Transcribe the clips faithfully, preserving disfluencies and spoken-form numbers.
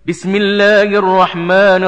بسم الله الرحمن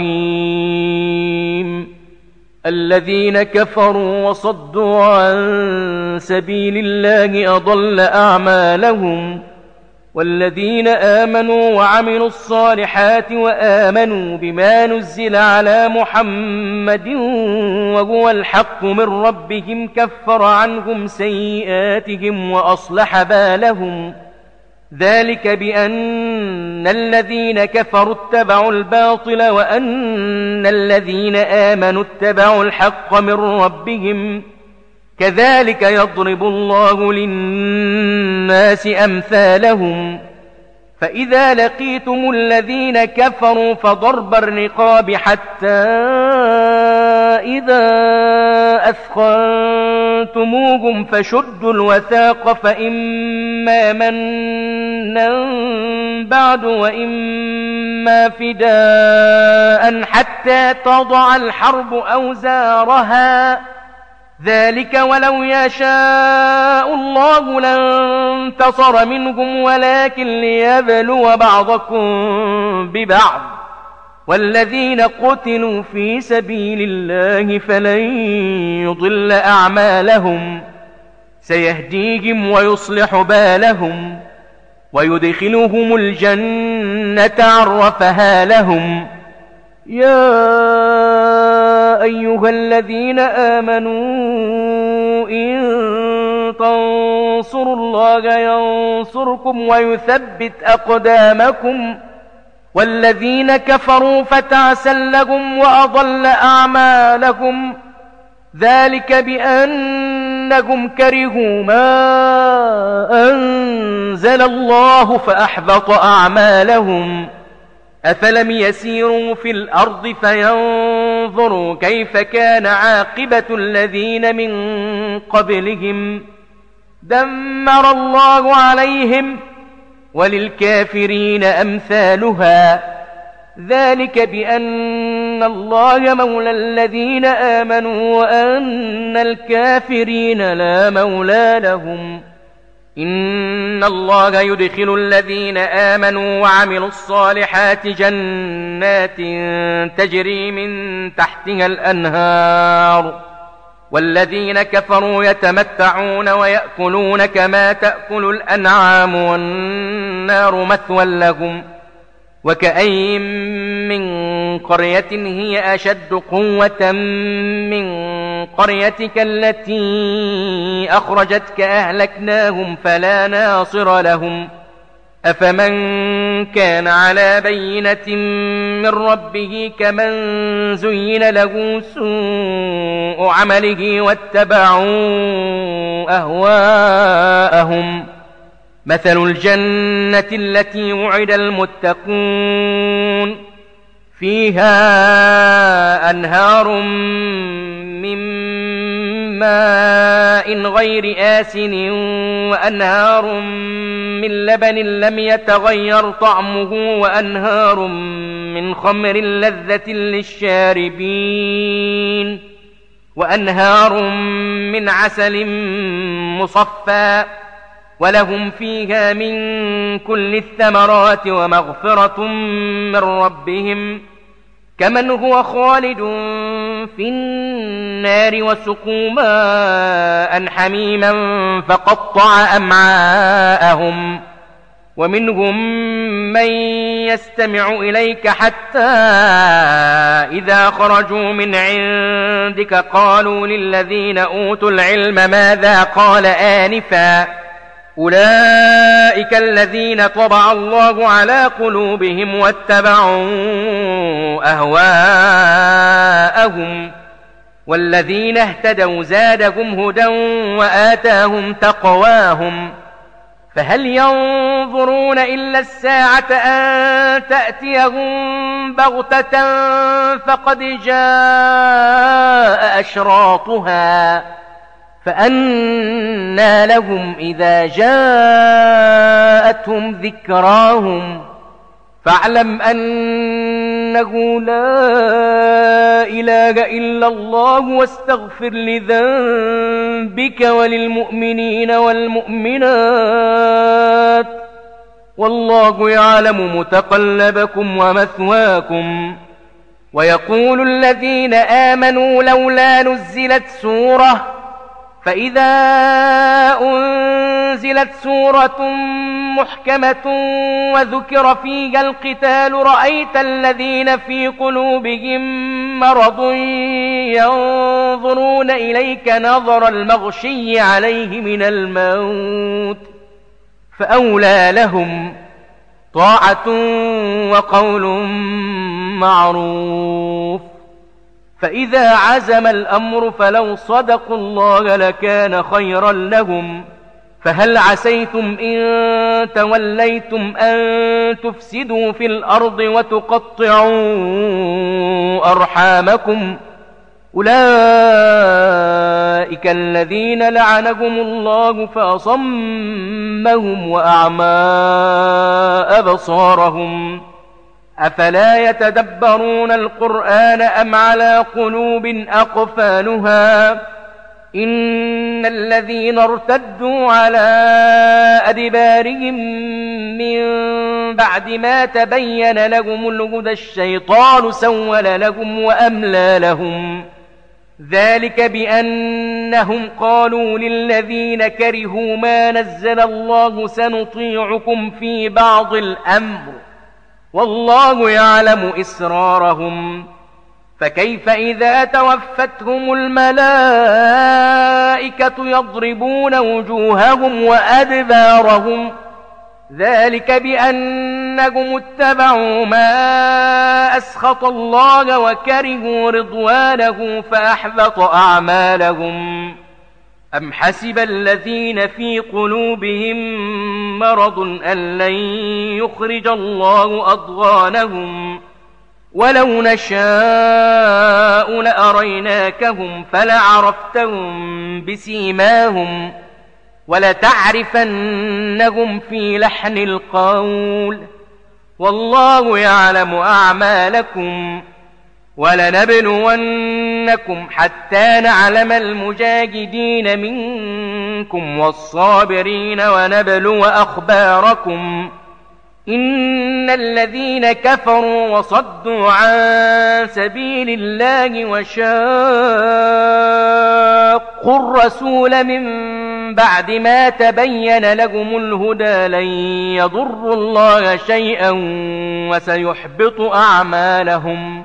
الرحيم. الذين كفروا وصدوا عن سبيل الله أضل أعمالهم، والذين آمنوا وعملوا الصالحات وآمنوا بما نزل على محمد وهو الحق من ربهم كفر عنهم سيئاتهم وأصلح بالهم. ذلك بأن الذين كفروا اتبعوا الباطل وأن الذين آمنوا اتبعوا الحق من ربهم، كذلك يضرب الله للناس أمثالهم. فإذا لقيتم الذين كفروا فضرب الرقاب حتى إذا أثخنتموهم فشدوا الوثاق، فإما منا بعد وإما فداء حتى تضع الحرب أوزارها. ذلك ولو يشاء الله لانتصر منهم ولكن ليبلو بعضكم ببعض، والذين قتلوا في سبيل الله فلن يضل أعمالهم، سيهديهم ويصلح بالهم ويدخلهم الجنة عرفها لهم. يا أيها الذين آمنوا إن تنصروا الله ينصركم ويثبت أقدامكم، والذين كفروا فتعسا لهم وأضل أعمالهم. ذلك بأنهم كرهوا ما أنزل الله فأحبط أعمالهم. أفلم يسيروا في الأرض فينظروا كيف كان عاقبة الذين من قبلهم، دمر الله عليهم وللكافرين أمثالها. ذلك بأن الله مولى الذين آمنوا وأن الكافرين لا مولى لهم. إن الله يدخل الذين آمنوا وعملوا الصالحات جنات تجري من تحتها الأنهار، والذين كفروا يتمتعون ويأكلون كما تأكل الأنعام والنار مثوى لهم. وكأين من قرية هي أشد قوة من قريتك التي أخرجتك أهلكناهم فلا ناصر لهم. أفمن كان على بينة من ربه كمن زين له سوء عمله واتبعوا أهواءهم. مثل الجنة التي وعد المتقون فيها أنهار من ماء غير آسن وأنهار من لبن لم يتغير طعمه وأنهار من خمر لذة للشاربين وأنهار من عسل مصفى، ولهم فيها من كل الثمرات ومغفرة من ربهم، كمن هو خالد في النار وسقوا ماء حميما فقطع أمعاءهم. ومنهم من يستمع إليك حتى إذا خرجوا من عندك قالوا للذين أوتوا العلم ماذا قال آنفا، أولئك الذين طبع الله على قلوبهم واتبعوا أهواءهم، والذين اهتدوا زادهم هدى وآتاهم تقواهم. فهل ينظرون إلا الساعة أن تأتيهم بغتة فقد جاء أشراطها، فأنى لهم إذا جاءتهم ذكراهم. فاعلم أنه لا إله إلا الله واستغفر لذنبك وللمؤمنين والمؤمنات والله يعلم متقلبكم ومثواكم. ويقول الذين آمنوا لولا نزلت سورة، فإذا أنزلت سورة محكمة وذكر فيها القتال رأيت الذين في قلوبهم مرض ينظرون إليك نظر المغشي عليه من الموت، فأولى لهم طاعة وقول معروف. فإذا عزم الأمر فلو صدقوا الله لكان خيرا لهم. فهل عسيتم إن توليتم أن تفسدوا في الأرض وتقطعوا أرحامكم؟ أولئك الذين لعنهم الله فأصمهم وأعمى أبصارهم. أفلا يتدبرون القرآن أم على قلوب أقفالها؟ إن الذين ارتدوا على أدبارهم من بعد ما تبين لهم الهدى الشيطان سول لهم وأملى لهم. ذلك بأنهم قالوا للذين كرهوا ما نزل الله سنطيعكم في بعض الأمر والله يعلم إسرارهم. فكيف إذا توفتهم الملائكة يضربون وجوههم وأدبارهم؟ ذلك بأنهم اتبعوا ما أسخط الله وكرهوا رضوانه فأحبط أعمالهم. أم حسب الذين في قلوبهم مرض أن لن يخرج الله أضغانهم؟ ولو نشاء لأريناكهم فلعرفتهم بسيماهم ولتعرفنهم في لحن القول والله يعلم أعمالكم. ولنبلونكم حتى نعلم المجاهدين منكم والصابرين ونبلو أخباركم. إن الذين كفروا وصدوا عن سبيل الله وشاقوا الرسول من بعد ما تبين لهم الهدى لن يضروا الله شيئا وسيحبط أعمالهم.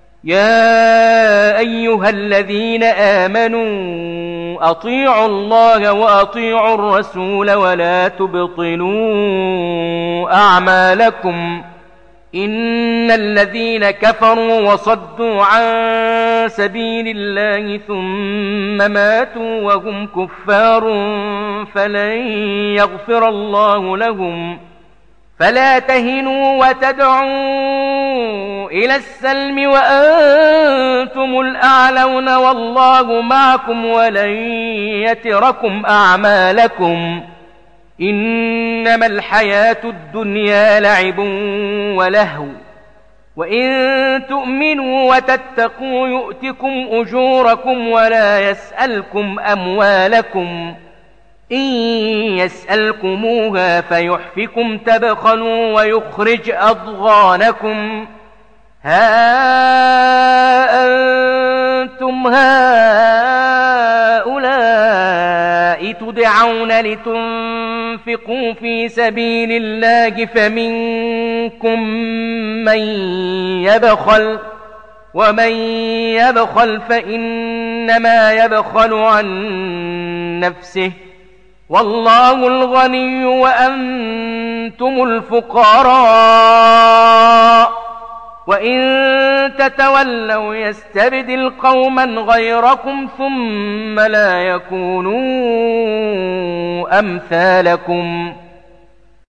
يا أيها الذين آمنوا أطيعوا الله وأطيعوا الرسول ولا تبطلوا أعمالكم. إن الذين كفروا وصدوا عن سبيل الله ثم ماتوا وهم كفار فلن يغفر الله لهم. فلا تهنوا وتدعوا إلى السلم وأنتم الأعلون والله معكم ولن يتركم أعمالكم. إنما الحياة الدنيا لعب ولهو وإن تؤمنوا وتتقوا يؤتكم أجوركم ولا يسألكم أموالكم. إن يسألكموها فيحفكم تبخلوا ويخرج أضغانكم. ها أنتم هؤلاء تدعون لتنفقوا في سبيل الله فمنكم من يبخل ومن يبخل فإنما يبخل عن نفسه والله الغني وأنتم الفقراء. وإن تتولوا يستبدل قوما غيركم ثم لا يكونوا أمثالكم.